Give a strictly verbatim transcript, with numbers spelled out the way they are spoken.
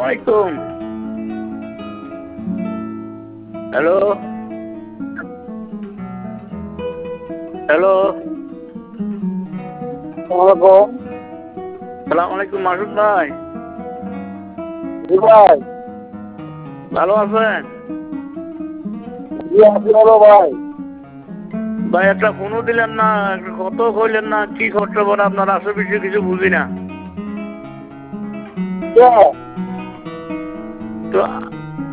আলাইকুম। Hello hello সালাম আলাইকুম মাসুদ ভাই। ভাই ভালো আছেন ভাই? ভাই? একটা ফোনও দিলেন না, একটা কত কইলেন না, কি করতে পারে আপনার আশেপাশে কিছু বুঝি না। তো